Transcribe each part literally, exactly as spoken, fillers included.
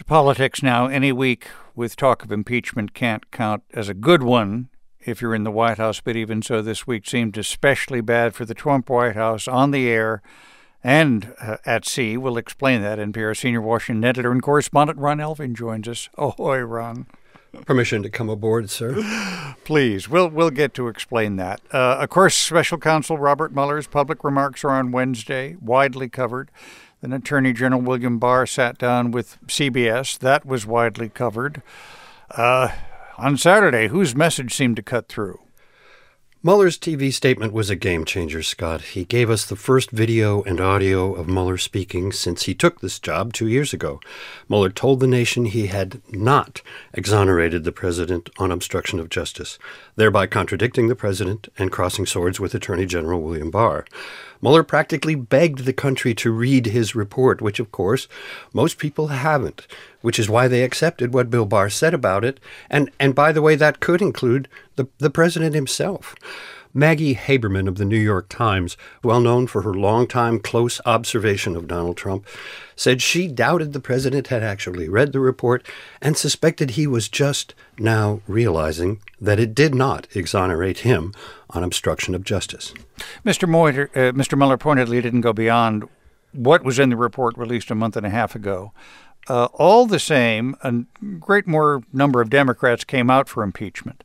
Politics now. Any week with talk of impeachment can't count as a good one if you're in the White House, but even so, this week seemed especially bad for the Trump White House on the air and uh, at sea. We'll explain that. N P R senior Washington editor and correspondent Ron Elving joins us. Ahoy, Ron. Permission to come aboard, sir. Please. We'll we'll get to explain that. Uh, of course, Special Counsel Robert Mueller's public remarks are on Wednesday, widely covered. Then Attorney General William Barr sat down with C B S. That was widely covered. Uh, on Saturday, whose message seemed to cut through? Mueller's T V statement was a game changer, Scott. He gave us the first video and audio of Mueller speaking since he took this job two years ago. Mueller told the nation he had not exonerated the president on obstruction of justice, thereby contradicting the president and crossing swords with Attorney General William Barr. Mueller practically begged the country to read his report, which, of course, most people haven't, which is why they accepted what Bill Barr said about it. And, and by the way, that could include the, the president himself. Maggie Haberman of the New York Times, well known for her longtime close observation of Donald Trump, said she doubted the president had actually read the report and suspected he was just now realizing that it did not exonerate him on obstruction of justice. Mister Moyer, uh, Mister Mueller pointedly didn't go beyond what was in the report released a month and a half ago. Uh, all the same, a great more number of Democrats came out for impeachment.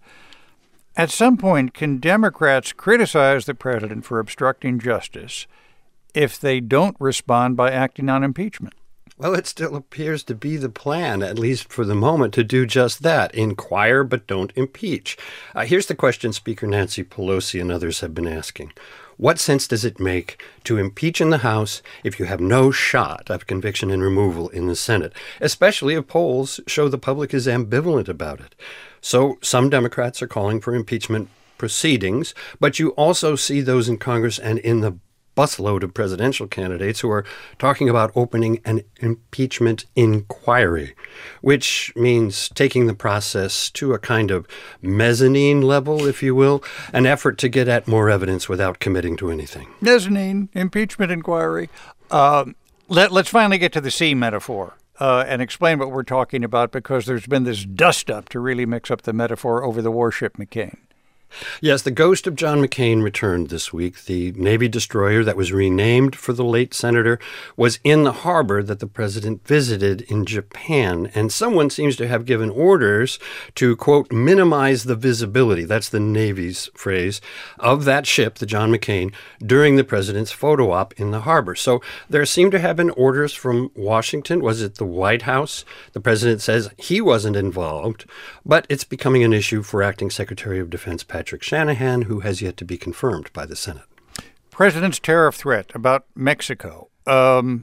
At some point, can Democrats criticize the president for obstructing justice if they don't respond by acting on impeachment? Well, it still appears to be the plan, at least for the moment, to do just that. Inquire, but don't impeach. Uh, here's the question Speaker Nancy Pelosi and others have been asking. What sense does it make to impeach in the House if you have no shot of conviction and removal in the Senate, especially if polls show the public is ambivalent about it? So some Democrats are calling for impeachment proceedings, but you also see those in Congress and in the busload of presidential candidates who are talking about opening an impeachment inquiry, which means taking the process to a kind of mezzanine level, if you will, an effort to get at more evidence without committing to anything. Mezzanine, impeachment inquiry. Uh, let, let's finally get to the sea metaphor uh, and explain what we're talking about, because there's been this dust-up to really mix up the metaphor over the warship McCain. Yes, the ghost of John McCain returned this week. The Navy destroyer that was renamed for the late senator was in the harbor that the president visited in Japan, and someone seems to have given orders to, quote, minimize the visibility, that's the Navy's phrase, of that ship, the John McCain, during the president's photo op in the harbor. So there seem to have been orders from Washington. Was it the White House? The president says he wasn't involved, but it's becoming an issue for Acting Secretary of Defense Pat Patrick Shanahan, who has yet to be confirmed by the Senate. President's tariff threat about Mexico. Um,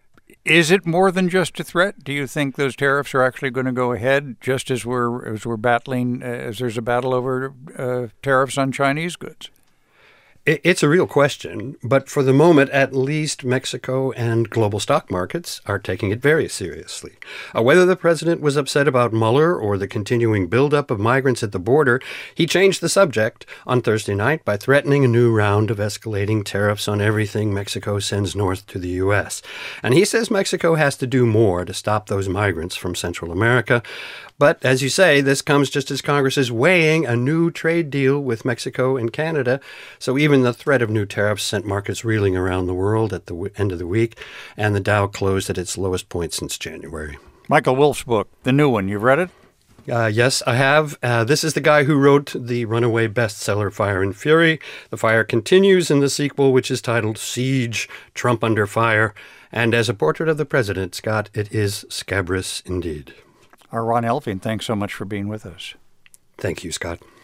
is it more than just a threat? Do you think those tariffs are actually going to go ahead just as we're as we're battling, uh, as there's a battle over uh, tariffs on Chinese goods? It's a real question, but for the moment, at least Mexico and global stock markets are taking it very seriously. Uh, whether the president was upset about Mueller or the continuing buildup of migrants at the border, he changed the subject on Thursday night by threatening a new round of escalating tariffs on everything Mexico sends north to the U S. And he says Mexico has to do more to stop those migrants from Central America. But as you say, this comes just as Congress is weighing a new trade deal with Mexico and Canada. So even the threat of new tariffs sent markets reeling around the world at the w- end of the week, and the Dow closed at its lowest point since January. Michael Wolff's book, the new one, you've read it? Uh, yes, I have. Uh, this is the guy who wrote the runaway bestseller Fire and Fury. The fire continues in the sequel, which is titled Siege, Trump Under Fire. And as a portrait of the president, Scott, it is scabrous indeed. Our Ron Elving, thanks so much for being with us. Thank you, Scott.